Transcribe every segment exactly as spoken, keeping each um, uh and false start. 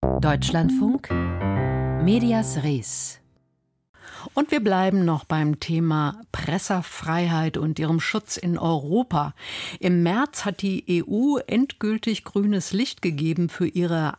Deutschlandfunk, Medias Res. Und wir bleiben noch beim Thema Pressefreiheit und ihrem Schutz in Europa. Im März hat die E U endgültig grünes Licht gegeben für ihre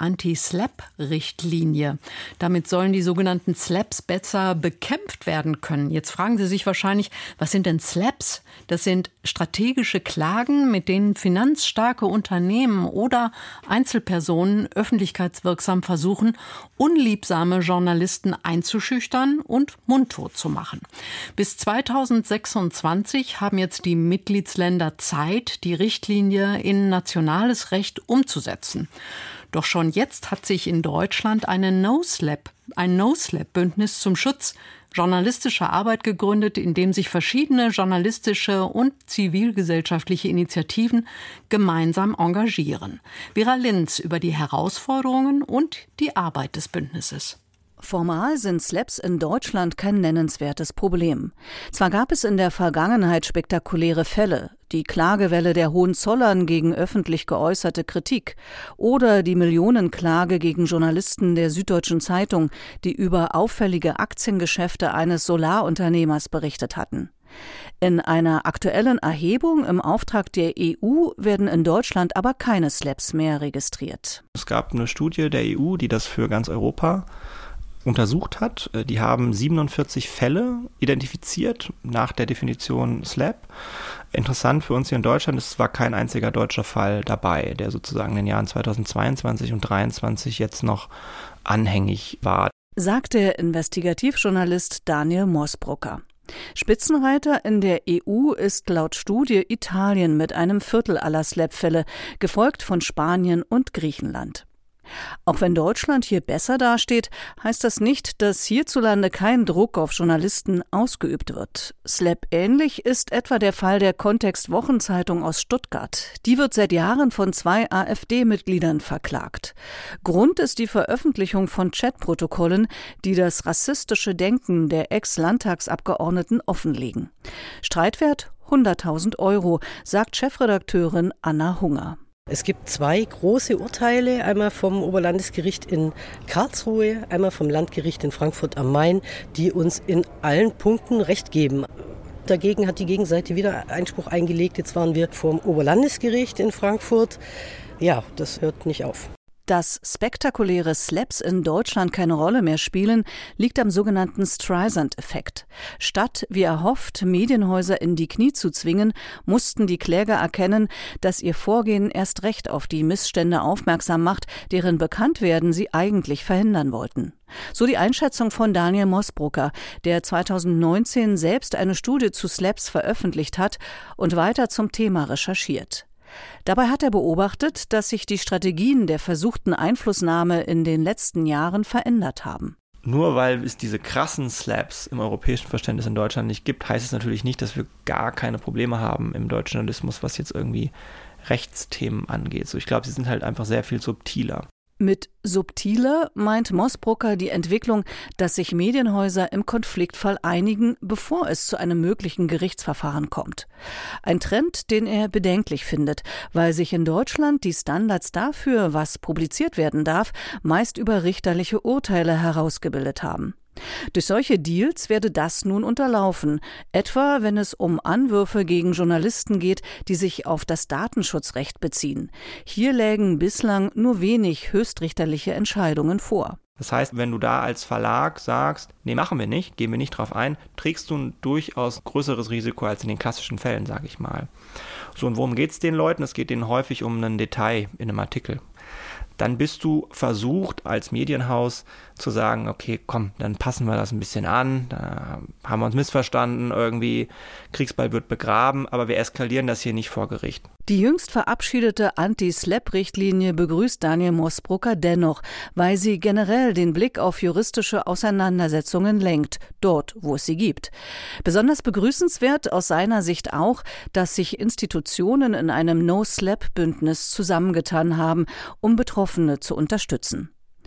Anti-Slap-Richtlinie. Damit sollen die sogenannten Slaps besser bekämpft werden können. Jetzt fragen Sie sich wahrscheinlich, was sind denn Slaps? Das sind strategische Klagen, mit denen finanzstarke Unternehmen oder Einzelpersonen öffentlichkeitswirksam versuchen, unliebsame Journalisten einzuschüchtern und mundtot zu machen. Bis zweitausendsechsundzwanzig haben jetzt die Mitgliedsländer Zeit, die Richtlinie in nationales Recht umzusetzen. Doch schon jetzt hat sich in Deutschland eine No-Slap, ein No-Slap-Bündnis zum Schutz journalistischer Arbeit gegründet, in dem sich verschiedene journalistische und zivilgesellschaftliche Initiativen gemeinsam engagieren. Vera Linz über die Herausforderungen und die Arbeit des Bündnisses. Formal sind Slaps in Deutschland kein nennenswertes Problem. Zwar gab es in der Vergangenheit spektakuläre Fälle, die Klagewelle der Hohenzollern gegen öffentlich geäußerte Kritik oder die Millionenklage gegen Journalisten der Süddeutschen Zeitung, die über auffällige Aktiengeschäfte eines Solarunternehmers berichtet hatten. In einer aktuellen Erhebung im Auftrag der E U werden in Deutschland aber keine Slaps mehr registriert. Es gab eine Studie der E U, die das für ganz Europa untersucht hat. Die haben siebenundvierzig Fälle identifiziert nach der Definition Slap. Interessant für uns hier in Deutschland ist, es war kein einziger deutscher Fall dabei, der sozusagen in den Jahren zweitausendzweiundzwanzig und zweitausenddreiundzwanzig jetzt noch anhängig war. Sagt der Investigativjournalist Daniel Mosbrucker. Spitzenreiter in der E U ist laut Studie Italien mit einem Viertel aller Slap-Fälle, gefolgt von Spanien und Griechenland. Auch wenn Deutschland hier besser dasteht, heißt das nicht, dass hierzulande kein Druck auf Journalisten ausgeübt wird. Slap-ähnlich ist etwa der Fall der Kontext-Wochenzeitung aus Stuttgart. Die wird seit Jahren von zwei AfD-Mitgliedern verklagt. Grund ist die Veröffentlichung von Chatprotokollen, die das rassistische Denken der Ex-Landtagsabgeordneten offenlegen. Streitwert hunderttausend Euro, sagt Chefredakteurin Anna Hunger. Es gibt zwei große Urteile, einmal vom Oberlandesgericht in Karlsruhe, einmal vom Landgericht in Frankfurt am Main, die uns in allen Punkten Recht geben. Dagegen hat die Gegenseite wieder Einspruch eingelegt. Jetzt waren wir vor dem Oberlandesgericht in Frankfurt. Ja, das hört nicht auf. Dass spektakuläre Slaps in Deutschland keine Rolle mehr spielen, liegt am sogenannten Streisand-Effekt. Statt, wie erhofft, Medienhäuser in die Knie zu zwingen, mussten die Kläger erkennen, dass ihr Vorgehen erst recht auf die Missstände aufmerksam macht, deren Bekanntwerden sie eigentlich verhindern wollten. So die Einschätzung von Daniel Mosbrucker, der zweitausendneunzehn selbst eine Studie zu Slaps veröffentlicht hat und weiter zum Thema recherchiert. Dabei hat er beobachtet, dass sich die Strategien der versuchten Einflussnahme in den letzten Jahren verändert haben. Nur weil es diese krassen Slaps im europäischen Verständnis in Deutschland nicht gibt, heißt es natürlich nicht, dass wir gar keine Probleme haben im deutschen Journalismus, was jetzt irgendwie Rechtsthemen angeht. So, ich glaube, sie sind halt einfach sehr viel subtiler. Mit subtiler meint Mosbrucker die Entwicklung, dass sich Medienhäuser im Konfliktfall einigen, bevor es zu einem möglichen Gerichtsverfahren kommt. Ein Trend, den er bedenklich findet, weil sich in Deutschland die Standards dafür, was publiziert werden darf, meist über richterliche Urteile herausgebildet haben. Durch solche Deals werde das nun unterlaufen, etwa wenn es um Anwürfe gegen Journalisten geht, die sich auf das Datenschutzrecht beziehen. Hier lägen bislang nur wenig höchstrichterliche Entscheidungen vor. Das heißt, wenn du da als Verlag sagst, nee, machen wir nicht, gehen wir nicht drauf ein, trägst du ein durchaus größeres Risiko als in den klassischen Fällen, sage ich mal. So, und worum geht es den Leuten? Es geht denen häufig um ein Detail in einem Artikel. Dann bist du versucht, als Medienhaus zu sagen, okay, komm, dann passen wir das ein bisschen an, da haben wir uns missverstanden, irgendwie Kriegsball wird begraben, aber wir eskalieren das hier nicht vor Gericht. Die jüngst verabschiedete Anti-Slap-Richtlinie begrüßt Daniel Mosbrucker dennoch, weil sie generell den Blick auf juristische Auseinandersetzungen lenkt, dort, wo es sie gibt. Besonders begrüßenswert aus seiner Sicht auch, dass sich Institutionen in einem No-Slap-Bündnis zusammengetan haben, um Betroffene zu unterstützen.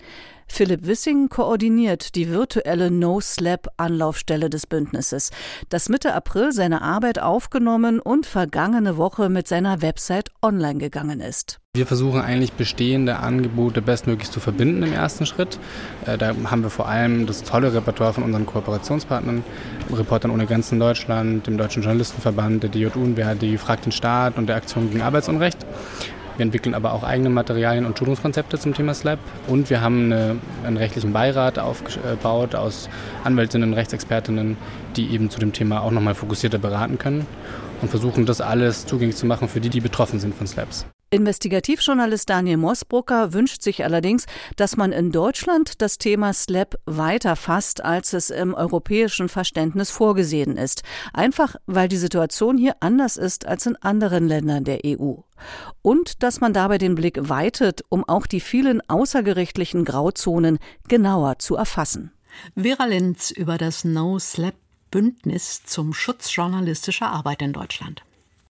Philipp Wissing koordiniert die virtuelle No-Slap-Anlaufstelle des Bündnisses, das Mitte April seine Arbeit aufgenommen und vergangene Woche mit seiner Website online gegangen ist. Wir versuchen eigentlich bestehende Angebote bestmöglich zu verbinden im ersten Schritt. Da haben wir vor allem das tolle Repertoire von unseren Kooperationspartnern, Reportern ohne Grenzen in Deutschland, dem Deutschen Journalistenverband, der D J U N W H D, Frag den Staat und der Aktion gegen Arbeitsunrecht. Wir entwickeln aber auch eigene Materialien und Schulungskonzepte zum Thema Slap. Und wir haben eine, einen rechtlichen Beirat aufgebaut aus Anwältinnen, Rechtsexpertinnen, die eben zu dem Thema auch nochmal fokussierter beraten können und versuchen, das alles zugänglich zu machen für die, die betroffen sind von Slaps. Investigativjournalist Daniel Mosbrucker wünscht sich allerdings, dass man in Deutschland das Thema Slap weiter fasst, als es im europäischen Verständnis vorgesehen ist. Einfach, weil die Situation hier anders ist als in anderen Ländern der E U. Und dass man dabei den Blick weitet, um auch die vielen außergerichtlichen Grauzonen genauer zu erfassen. Vera Linz über das No-Slap-Bündnis zum Schutz journalistischer Arbeit in Deutschland.